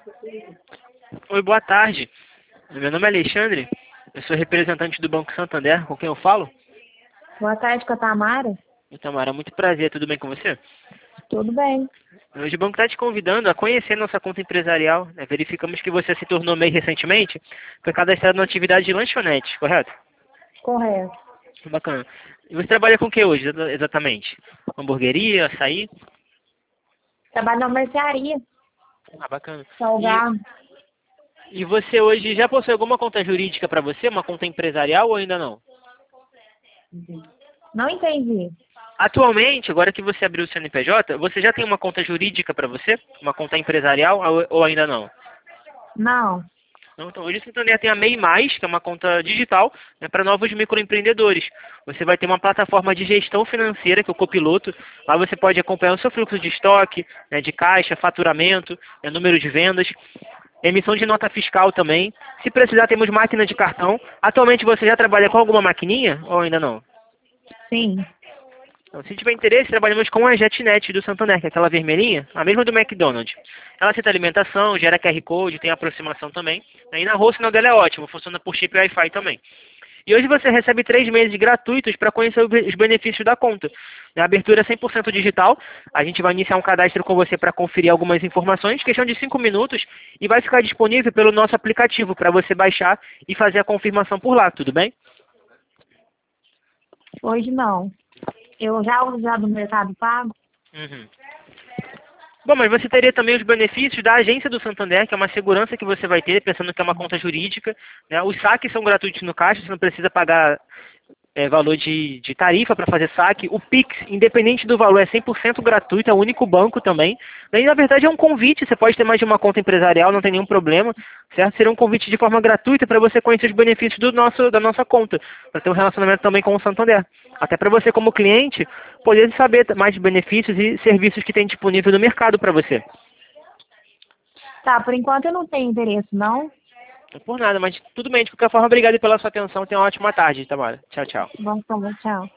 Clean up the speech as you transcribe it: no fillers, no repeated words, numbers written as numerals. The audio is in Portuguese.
Oi, boa tarde. Meu nome é Alexandre, eu sou representante do Banco Santander, com quem eu falo? Boa tarde, com a Tamara. Tamara, muito prazer, tudo bem com você? Tudo bem? Hoje o banco está te convidando a conhecer nossa conta empresarial, né? Verificamos que você se tornou MEI recentemente, foi cadastrado na atividade de lanchonete, correto? Correto. Bacana. E você trabalha com o que hoje, exatamente? Hamburgueria, açaí? Trabalho na mercearia. Ah, bacana. Salgado. E você hoje já possui alguma conta jurídica para você, uma conta empresarial ou ainda não? Não entendi. Atualmente, agora que você abriu o CNPJ, você já tem uma conta jurídica para você? Uma conta empresarial ou ainda não? Não. Não, então, hoje o Santander tem a MEI+, que é uma conta digital, né, para novos microempreendedores. Você vai ter uma plataforma de gestão financeira, que é o Copiloto. Lá você pode acompanhar o seu fluxo de estoque, né, de caixa, faturamento, número de vendas, emissão de nota fiscal também. Se precisar, temos máquina de cartão. Atualmente você já trabalha com alguma maquininha ou ainda não? Sim. Então, se tiver interesse, trabalhamos com a JetNet do Santander, que é aquela vermelhinha, a mesma do McDonald's. Ela aceita alimentação, gera QR Code, tem aproximação também. E na rua o sinal dela é ótimo, funciona por chip Wi-Fi também. E hoje você recebe 3 meses gratuitos para conhecer os benefícios da conta. A abertura é 100% digital. A gente vai iniciar um cadastro com você para conferir algumas informações, questão de 5 minutos, e vai ficar disponível pelo nosso aplicativo para você baixar e fazer a confirmação por lá, tudo bem? Hoje não. Eu já uso já do Mercado Pago. Uhum. Bom, mas você teria também os benefícios da agência do Santander, que é uma segurança que você vai ter, pensando que é uma conta jurídica, né? Os saques são gratuitos no caixa, você não precisa pagar valor de tarifa para fazer saque. O Pix, independente do valor, é 100% gratuito, é o único banco também. E, na verdade, é um convite, você pode ter mais de uma conta empresarial, não tem nenhum problema, certo? Seria um convite de forma gratuita para você conhecer os benefícios da nossa conta, para ter um relacionamento também com o Santander. Até para você, como cliente, poder saber mais de benefícios e serviços que tem disponível no mercado para você. Tá, por enquanto eu não tenho interesse, não. Não por nada, mas tudo bem. De qualquer forma, obrigado pela sua atenção. Tenha uma ótima tarde, Tamara. Tchau, tchau. Vamos falar, tchau.